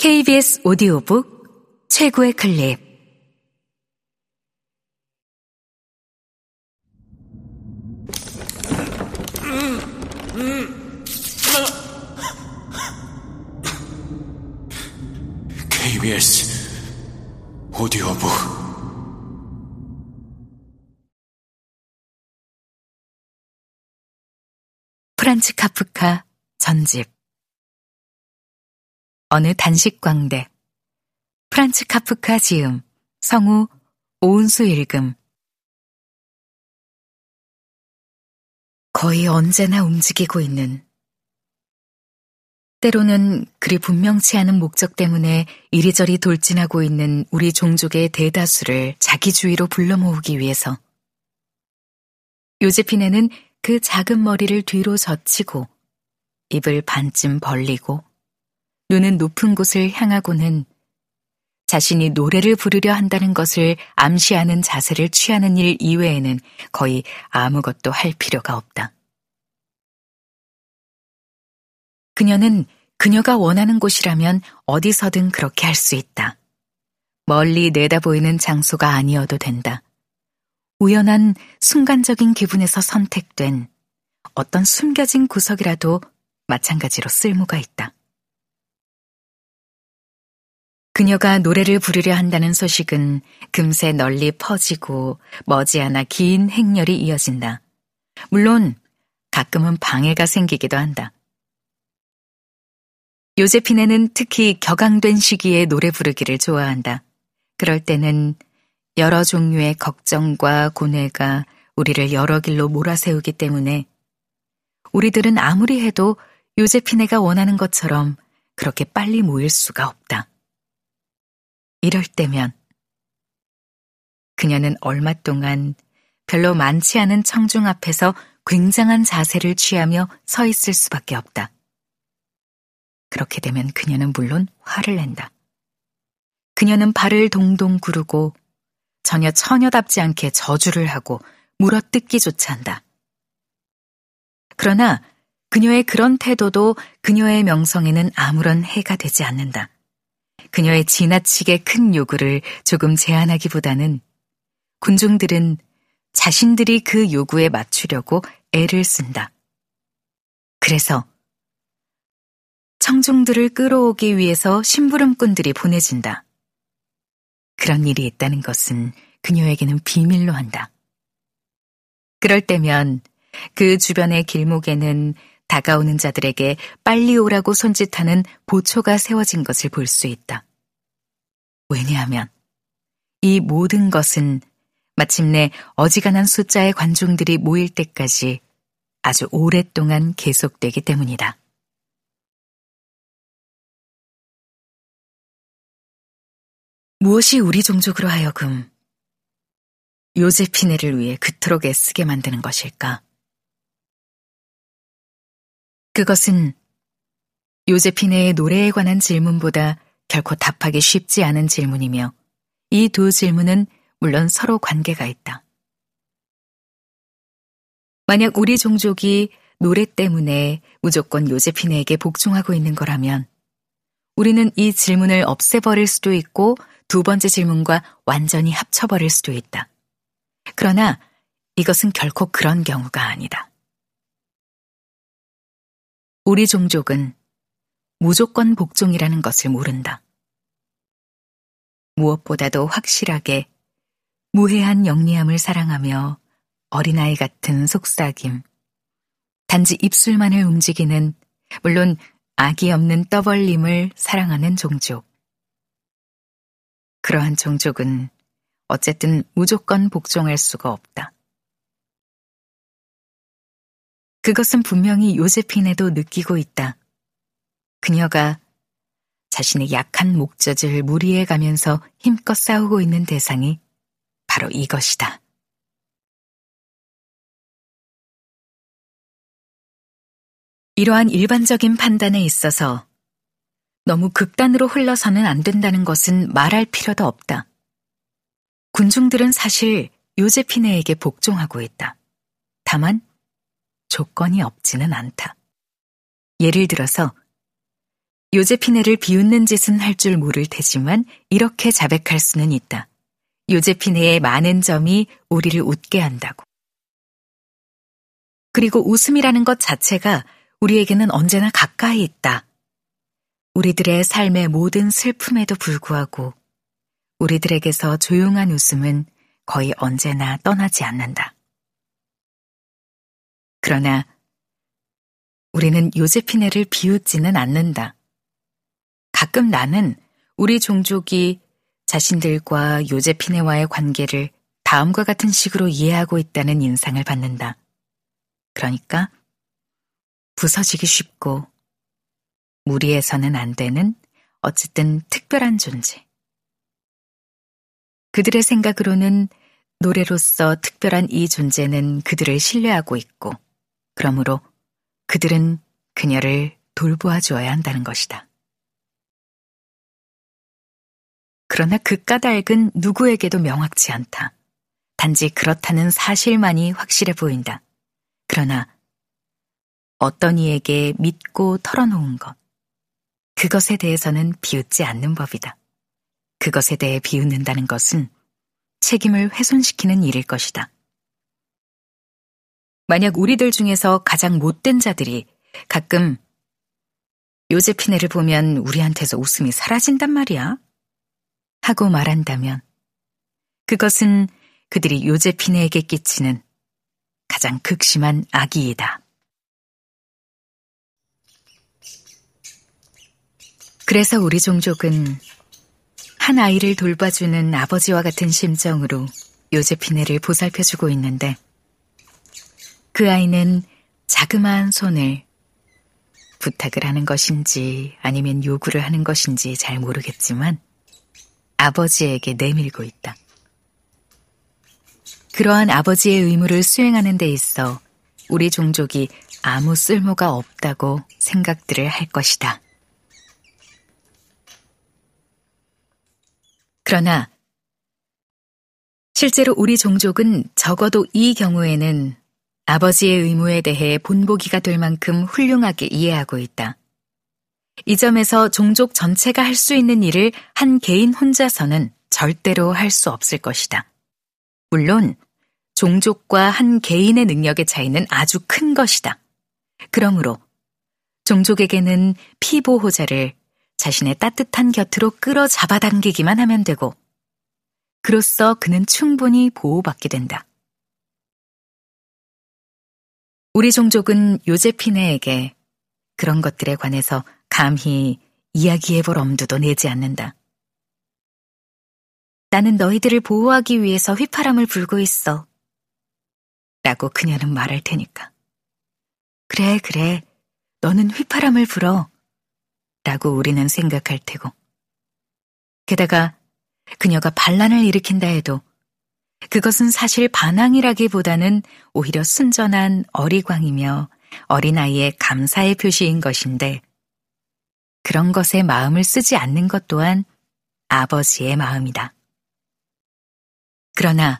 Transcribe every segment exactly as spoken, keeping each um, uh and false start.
케이비에스 오디오북 최고의 클립. 케이비에스 오디오북. 프란츠 카프카 전집. 어느 단식광대. 프란츠 카프카 지음, 성우 오은수 읽음. 거의 언제나 움직이고 있는, 때로는 그리 분명치 않은 목적 때문에 이리저리 돌진하고 있는 우리 종족의 대다수를 자기 주위로 불러 모으기 위해서 요제피네는 그 작은 머리를 뒤로 젖히고 입을 반쯤 벌리고 눈은 높은 곳을 향하고는 자신이 노래를 부르려 한다는 것을 암시하는 자세를 취하는 일 이외에는 거의 아무것도 할 필요가 없다. 그녀는 그녀가 원하는 곳이라면 어디서든 그렇게 할 수 있다. 멀리 내다보이는 장소가 아니어도 된다. 우연한 순간적인 기분에서 선택된 어떤 숨겨진 구석이라도 마찬가지로 쓸모가 있다. 그녀가 노래를 부르려 한다는 소식은 금세 널리 퍼지고 머지않아 긴 행렬이 이어진다. 물론 가끔은 방해가 생기기도 한다. 요제피네는 특히 격앙된 시기에 노래 부르기를 좋아한다. 그럴 때는 여러 종류의 걱정과 고뇌가 우리를 여러 길로 몰아세우기 때문에 우리들은 아무리 해도 요제피네가 원하는 것처럼 그렇게 빨리 모일 수가 없다. 이럴 때면 그녀는 얼마 동안 별로 많지 않은 청중 앞에서 굉장한 자세를 취하며 서 있을 수밖에 없다. 그렇게 되면 그녀는 물론 화를 낸다. 그녀는 발을 동동 구르고 전혀 처녀답지 않게 저주를 하고 물어뜯기조차 한다. 그러나 그녀의 그런 태도도 그녀의 명성에는 아무런 해가 되지 않는다. 그녀의 지나치게 큰 요구를 조금 제한하기보다는 군중들은 자신들이 그 요구에 맞추려고 애를 쓴다. 그래서 청중들을 끌어오기 위해서 심부름꾼들이 보내진다. 그런 일이 있다는 것은 그녀에게는 비밀로 한다. 그럴 때면 그 주변의 길목에는 다가오는 자들에게 빨리 오라고 손짓하는 보초가 세워진 것을 볼 수 있다. 왜냐하면 이 모든 것은 마침내 어지간한 숫자의 관중들이 모일 때까지 아주 오랫동안 계속되기 때문이다. 무엇이 우리 종족으로 하여금 요제피네를 위해 그토록 애쓰게 만드는 것일까? 그것은 요제피네의 노래에 관한 질문보다 결코 답하기 쉽지 않은 질문이며 이 두 질문은 물론 서로 관계가 있다. 만약 우리 종족이 노래 때문에 무조건 요제피네에게 복종하고 있는 거라면 우리는 이 질문을 없애버릴 수도 있고 두 번째 질문과 완전히 합쳐버릴 수도 있다. 그러나 이것은 결코 그런 경우가 아니다. 우리 종족은 무조건 복종이라는 것을 모른다. 무엇보다도 확실하게 무해한 영리함을 사랑하며 어린아이 같은 속삭임, 단지 입술만을 움직이는, 물론 악이 없는 떠벌림을 사랑하는 종족. 그러한 종족은 어쨌든 무조건 복종할 수가 없다. 그것은 분명히 요제피네도 느끼고 있다. 그녀가 자신의 약한 목젖을 무리해 가면서 힘껏 싸우고 있는 대상이 바로 이것이다. 이러한 일반적인 판단에 있어서 너무 극단으로 흘러서는 안 된다는 것은 말할 필요도 없다. 군중들은 사실 요제피네에게 복종하고 있다. 다만 조건이 없지는 않다. 예를 들어서 요제피네를 비웃는 짓은 할 줄 모를 테지만 이렇게 자백할 수는 있다. 요제피네의 많은 점이 우리를 웃게 한다고. 그리고 웃음이라는 것 자체가 우리에게는 언제나 가까이 있다. 우리들의 삶의 모든 슬픔에도 불구하고 우리들에게서 조용한 웃음은 거의 언제나 떠나지 않는다. 그러나 우리는 요제피네를 비웃지는 않는다. 가끔 나는 우리 종족이 자신들과 요제피네와의 관계를 다음과 같은 식으로 이해하고 있다는 인상을 받는다. 그러니까 부서지기 쉽고 무리해서는 안 되는 어쨌든 특별한 존재. 그들의 생각으로는 노래로서 특별한 이 존재는 그들을 신뢰하고 있고 그러므로 그들은 그녀를 돌보아 주어야 한다는 것이다. 그러나 그 까닭은 누구에게도 명확치 않다. 단지 그렇다는 사실만이 확실해 보인다. 그러나 어떤 이에게 믿고 털어놓은 것, 그것에 대해서는 비웃지 않는 법이다. 그것에 대해 비웃는다는 것은 책임을 훼손시키는 일일 것이다. 만약 우리들 중에서 가장 못된 자들이 가끔 요제피네를 보면 우리한테서 웃음이 사라진단 말이야 하고 말한다면 그것은 그들이 요제피네에게 끼치는 가장 극심한 악의이다. 그래서 우리 종족은 한 아이를 돌봐주는 아버지와 같은 심정으로 요제피네를 보살펴주고 있는데 그 아이는 자그마한 손을 부탁을 하는 것인지 아니면 요구를 하는 것인지 잘 모르겠지만 아버지에게 내밀고 있다. 그러한 아버지의 의무를 수행하는 데 있어 우리 종족이 아무 쓸모가 없다고 생각들을 할 것이다. 그러나 실제로 우리 종족은 적어도 이 경우에는 아버지의 의무에 대해 본보기가 될 만큼 훌륭하게 이해하고 있다. 이 점에서 종족 전체가 할 수 있는 일을 한 개인 혼자서는 절대로 할 수 없을 것이다. 물론 종족과 한 개인의 능력의 차이는 아주 큰 것이다. 그러므로 종족에게는 피보호자를 자신의 따뜻한 곁으로 끌어 잡아당기기만 하면 되고 그로써 그는 충분히 보호받게 된다. 우리 종족은 요제피네에게 그런 것들에 관해서 감히 이야기해볼 엄두도 내지 않는다. 나는 너희들을 보호하기 위해서 휘파람을 불고 있어. 라고 그녀는 말할 테니까. 그래, 그래. 너는 휘파람을 불어. 라고 우리는 생각할 테고. 게다가 그녀가 반란을 일으킨다 해도 그것은 사실 반항이라기보다는 오히려 순전한 어리광이며 어린아이의 감사의 표시인 것인데 그런 것에 마음을 쓰지 않는 것 또한 아버지의 마음이다. 그러나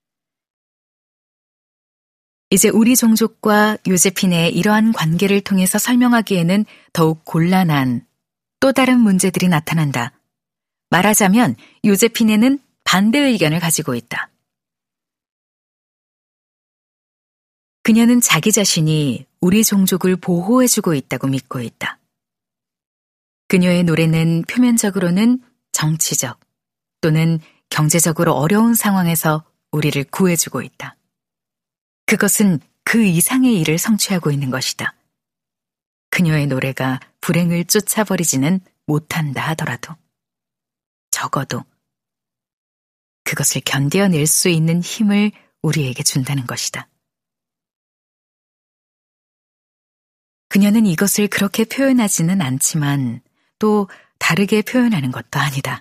이제 우리 종족과 요제피네의 이러한 관계를 통해서 설명하기에는 더욱 곤란한 또 다른 문제들이 나타난다. 말하자면 요제피네는 반대 의견을 가지고 있다. 그녀는 자기 자신이 우리 종족을 보호해주고 있다고 믿고 있다. 그녀의 노래는 표면적으로는 정치적 또는 경제적으로 어려운 상황에서 우리를 구해주고 있다. 그것은 그 이상의 일을 성취하고 있는 것이다. 그녀의 노래가 불행을 쫓아버리지는 못한다 하더라도 적어도 그것을 견뎌낼 수 있는 힘을 우리에게 준다는 것이다. 그녀는 이것을 그렇게 표현하지는 않지만 또 다르게 표현하는 것도 아니다.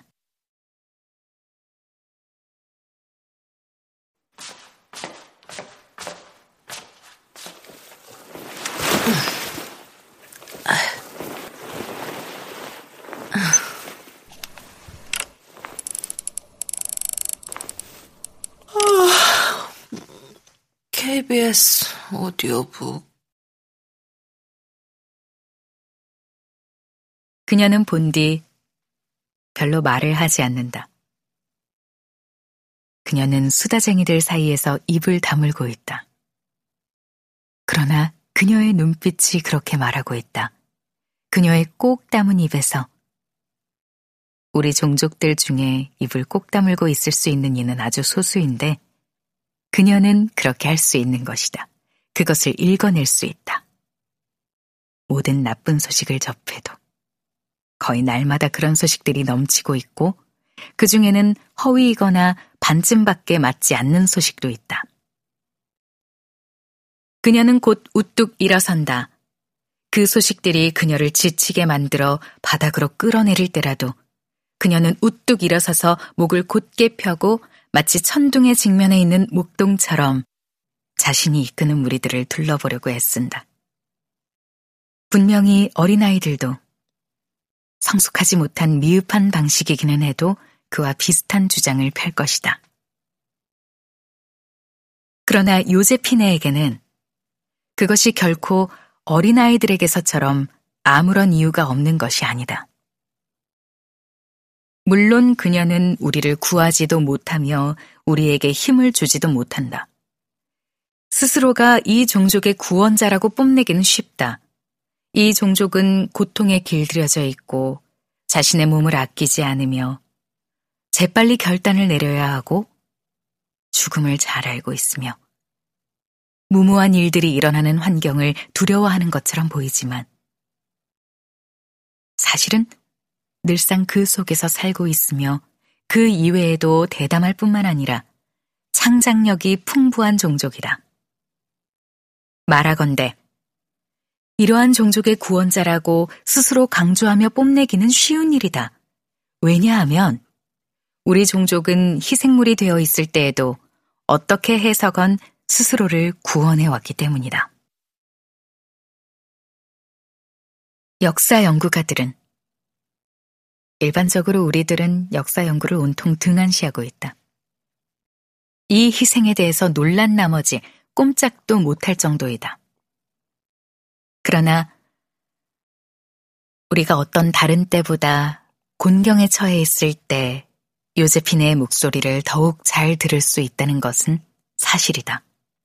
케이비에스 오디오북. 그녀는 본 뒤 별로 말을 하지 않는다. 그녀는 수다쟁이들 사이에서 입을 다물고 있다. 그러나 그녀의 눈빛이 그렇게 말하고 있다. 그녀의 꼭 다문 입에서. 우리 종족들 중에 입을 꼭 다물고 있을 수 있는 이는 아주 소수인데 그녀는 그렇게 할 수 있는 것이다. 그것을 읽어낼 수 있다. 모든 나쁜 소식을 접해도 거의 날마다 그런 소식들이 넘치고 있고 그 중에는 허위이거나 반쯤밖에 맞지 않는 소식도 있다. 그녀는 곧 우뚝 일어선다. 그 소식들이 그녀를 지치게 만들어 바닥으로 끌어내릴 때라도 그녀는 우뚝 일어서서 목을 곧게 펴고 마치 천둥의 직면에 있는 목동처럼 자신이 이끄는 무리들을 둘러보려고 애쓴다. 분명히 어린아이들도 성숙하지 못한 미흡한 방식이기는 해도 그와 비슷한 주장을 펼 것이다. 그러나 요제피네에게는 그것이 결코 어린아이들에게서처럼 아무런 이유가 없는 것이 아니다. 물론 그녀는 우리를 구하지도 못하며 우리에게 힘을 주지도 못한다. 스스로가 이 종족의 구원자라고 뽐내기는 쉽다. 이 종족은 고통에 길들여져 있고 자신의 몸을 아끼지 않으며 재빨리 결단을 내려야 하고 죽음을 잘 알고 있으며 무모한 일들이 일어나는 환경을 두려워하는 것처럼 보이지만 사실은 늘상 그 속에서 살고 있으며 그 이외에도 대담할 뿐만 아니라 창작력이 풍부한 종족이다. 말하건대 이러한 종족의 구원자라고 스스로 강조하며 뽐내기는 쉬운 일이다. 왜냐하면 우리 종족은 희생물이 되어 있을 때에도 어떻게 해서건 스스로를 구원해왔기 때문이다. 역사 연구가들은 일반적으로 우리들은 역사 연구를 온통 등한시하고 있다. 이 희생에 대해서 놀란 나머지 꼼짝도 못할 정도이다. 그러나 우리가 어떤 다른 때보다 곤경에 처해 있을 때 요제피네의 목소리를 더욱 잘 들을 수 있다는 것은 사실이다.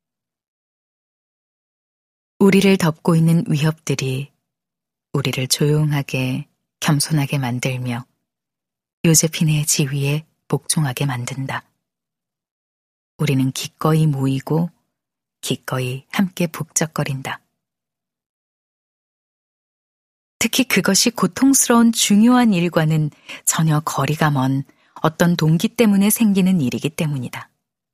우리를 덮고 있는 위협들이 우리를 조용하게 겸손하게 만들며 요제피네의 지위에 복종하게 만든다. 우리는 기꺼이 모이고 기꺼이 함께 북적거린다. 특히 그것이 고통스러운 중요한 일과는 전혀 거리가 먼 어떤 동기 때문에 생기는 일이기 때문이다.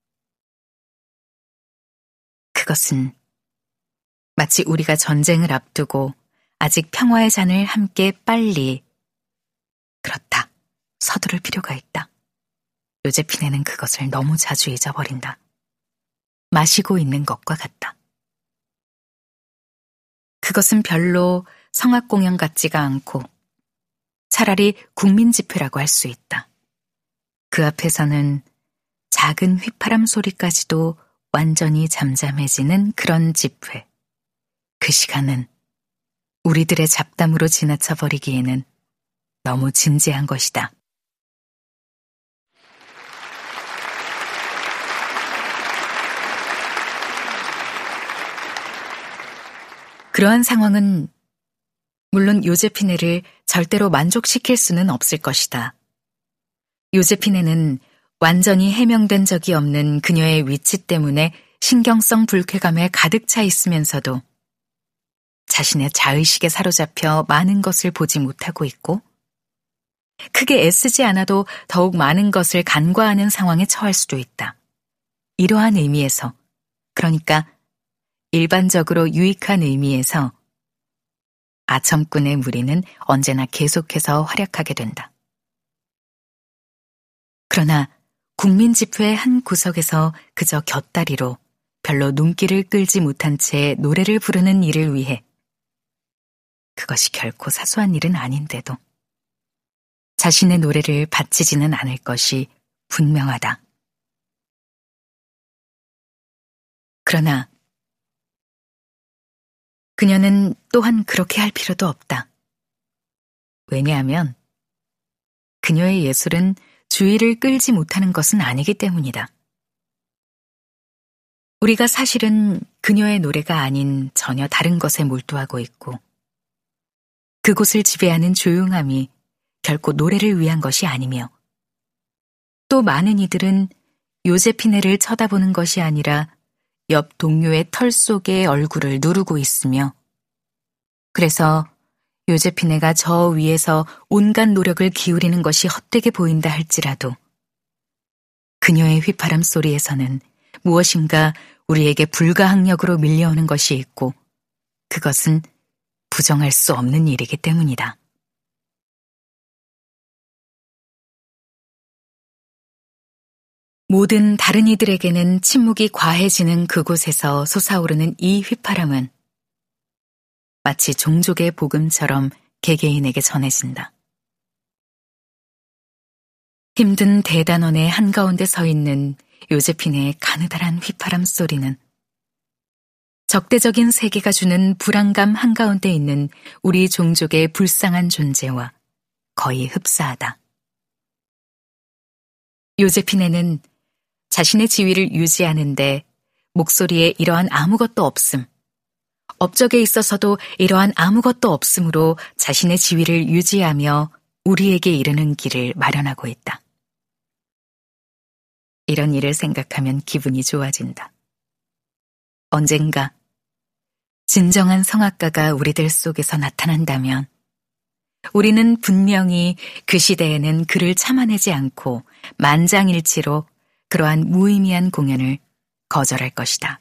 그것은 마치 우리가 전쟁을 앞두고 아직 평화의 잔을 함께 빨리 그렇다. 서두를 필요가 있다. 요제피네는 그것을 너무 자주 잊어버린다. 마시고 있는 것과 같다. 그것은 별로 성악공연 같지가 않고 차라리 국민집회라고 할 수 있다. 그 앞에서는 작은 휘파람 소리까지도 완전히 잠잠해지는 그런 집회. 그 시간은 우리들의 잡담으로 지나쳐버리기에는 너무 진지한 것이다. 그러한 상황은 물론 요제피네를 절대로 만족시킬 수는 없을 것이다. 요제피네는 완전히 해명된 적이 없는 그녀의 위치 때문에 신경성 불쾌감에 가득 차 있으면서도 자신의 자의식에 사로잡혀 많은 것을 보지 못하고 있고 크게 애쓰지 않아도 더욱 많은 것을 간과하는 상황에 처할 수도 있다. 이러한 의미에서, 그러니까 일반적으로 유익한 의미에서 아첨꾼의 무리는 언제나 계속해서 활약하게 된다. 그러나 국민집회의 한 구석에서 그저 곁다리로 별로 눈길을 끌지 못한 채 노래를 부르는 일을 위해 그것이 결코 사소한 일은 아닌데도 자신의 노래를 바치지는 않을 것이 분명하다. 그러나 그녀는 또한 그렇게 할 필요도 없다. 왜냐하면 그녀의 예술은 주의를 끌지 못하는 것은 아니기 때문이다. 우리가 사실은 그녀의 노래가 아닌 전혀 다른 것에 몰두하고 있고 그곳을 지배하는 조용함이 결코 노래를 위한 것이 아니며 또 많은 이들은 요제피네를 쳐다보는 것이 아니라 옆 동료의 털 속에 얼굴을 누르고 있으며 그래서 요제피네가 저 위에서 온갖 노력을 기울이는 것이 헛되게 보인다 할지라도 그녀의 휘파람 소리에서는 무엇인가 우리에게 불가항력으로 밀려오는 것이 있고 그것은 부정할 수 없는 일이기 때문이다. 모든 다른 이들에게는 침묵이 과해지는 그곳에서 솟아오르는 이 휘파람은 마치 종족의 복음처럼 개개인에게 전해진다. 힘든 대단원의 한가운데 서 있는 요제피네의 가느다란 휘파람 소리는 적대적인 세계가 주는 불안감 한가운데 있는 우리 종족의 불쌍한 존재와 거의 흡사하다. 요제피네는 자신의 지위를 유지하는데 목소리에 이러한 아무것도 없음, 업적에 있어서도 이러한 아무것도 없음으로 자신의 지위를 유지하며 우리에게 이르는 길을 마련하고 있다. 이런 일을 생각하면 기분이 좋아진다. 언젠가 진정한 성악가가 우리들 속에서 나타난다면 우리는 분명히 그 시대에는 그를 참아내지 않고 만장일치로 그러한 무의미한 공연을 거절할 것이다.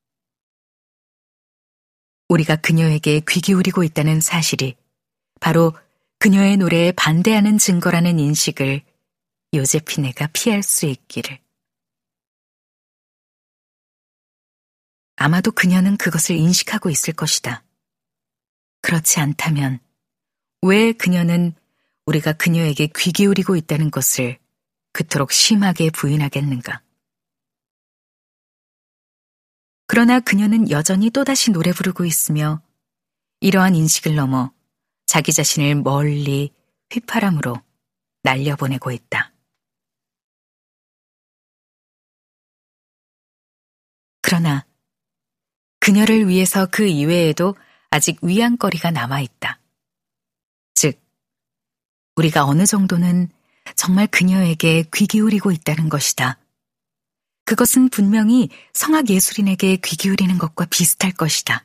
우리가 그녀에게 귀 기울이고 있다는 사실이 바로 그녀의 노래에 반대하는 증거라는 인식을 요제피네가 피할 수 있기를. 아마도 그녀는 그것을 인식하고 있을 것이다. 그렇지 않다면 왜 그녀는 우리가 그녀에게 귀 기울이고 있다는 것을 그토록 심하게 부인하겠는가? 그러나 그녀는 여전히 또다시 노래 부르고 있으며 이러한 인식을 넘어 자기 자신을 멀리 휘파람으로 날려보내고 있다. 그러나 그녀를 위해서 그 이외에도 아직 위안거리가 남아있다. 즉, 우리가 어느 정도는 정말 그녀에게 귀 기울이고 있다는 것이다. 그것은 분명히 성악 예술인에게 귀 기울이는 것과 비슷할 것이다.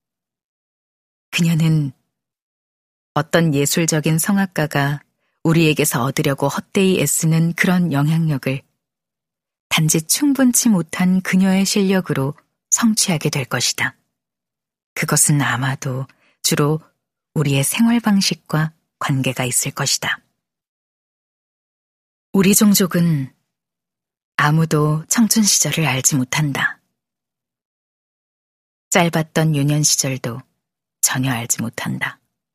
그녀는 어떤 예술적인 성악가가 우리에게서 얻으려고 헛되이 애쓰는 그런 영향력을 단지 충분치 못한 그녀의 실력으로 성취하게 될 것이다. 그것은 아마도 주로 우리의 생활 방식과 관계가 있을 것이다. 우리 종족은 아무도 청춘 시절을 알지 못한다. 짧았던 유년 시절도 전혀 알지 못한다.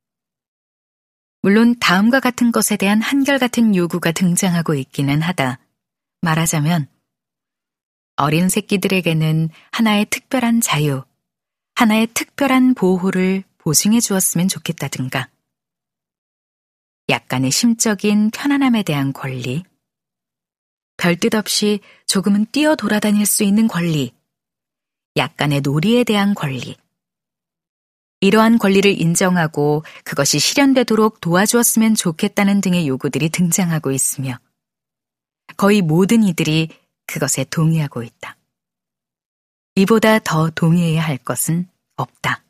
물론 다음과 같은 것에 대한 한결같은 요구가 등장하고 있기는 하다. 말하자면 어린 새끼들에게는 하나의 특별한 자유, 하나의 특별한 보호를 보증해 주었으면 좋겠다든가, 약간의 심적인 편안함에 대한 권리, 별뜻 없이 조금은 뛰어 돌아다닐 수 있는 권리, 약간의 놀이에 대한 권리, 이러한 권리를 인정하고 그것이 실현되도록 도와주었으면 좋겠다는 등의 요구들이 등장하고 있으며 거의 모든 이들이 그것에 동의하고 있다. 이보다 더 동의해야 할 것은 없다.